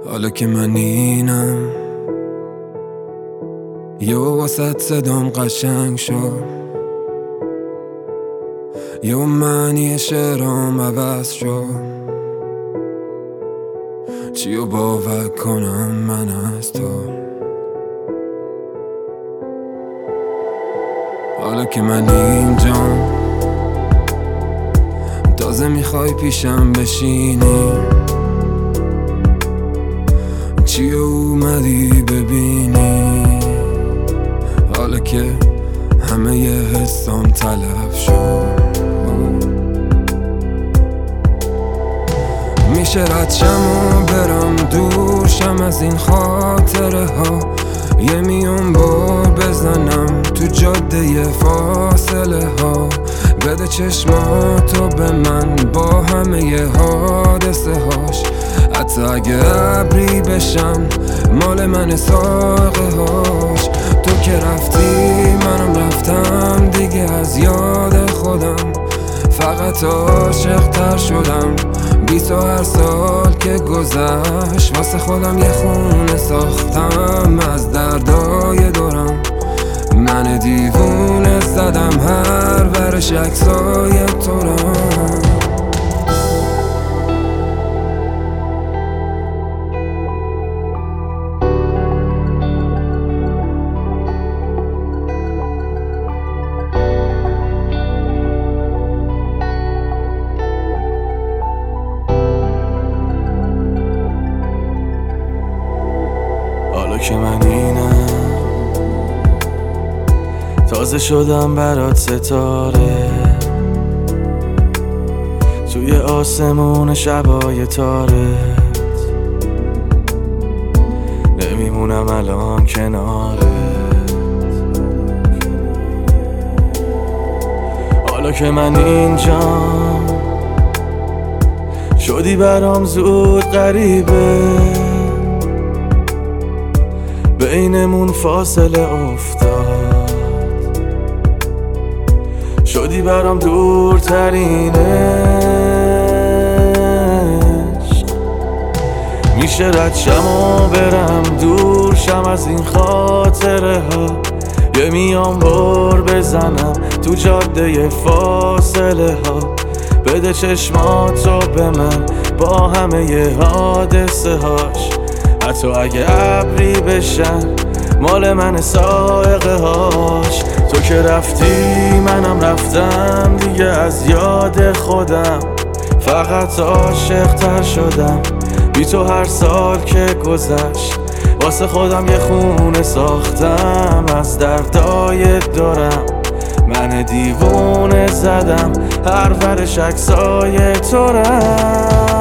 حالا که من اینم یه واسط صدام قشنگ شد، یه معنی شعرام عوض شد. چیو باور کنم من از تو؟ حالا که من اینجام تازه میخوای پیشم بشینی، چی اومدی ببینی؟ حالا که همه ی حسام تلف شد، میشه رد شم و برم دورشم از این خاطره ها، یه میون بار بزنم تو جاده فاصله ها. بده چشماتو به من با همه ی حادثه هاش، حتی اگه ابری بشن مال من ساقه هاش. تو که رفتی منم رفتم دیگه، از یاد خودم فقط عاشق تر شدم. بی تو هر سال که گذشت واسه خودم یه خونه ساختم از دردای دورم. من دیوونه زدم هر ورش عکسای تو را. حالا که من اینم تازه شدم برات ستاره، توی آسمون شبای تارت نمیمونم الان کنارت. حالا که من اینجام شدی برام زود غریبه، بینمون فاصله افتاد، شدی برام دورترین عشق. میشه رد شم و برم دورشم از این خاطره ها، یه میام بار بزنم تو جاده فاصله ها. بده چشماتو به من با همه ی حادثه هاش، حتی اگه ابری بشن مال من سائقه هاش. تو که رفتی منم رفتم دیگه، از یاد خودم فقط عاشق تر شدم. بی تو هر سال که گذشت واسه خودم یه خونه ساختم از دردای دورم. من دیوونه زدم هر ورش عکسای تو را.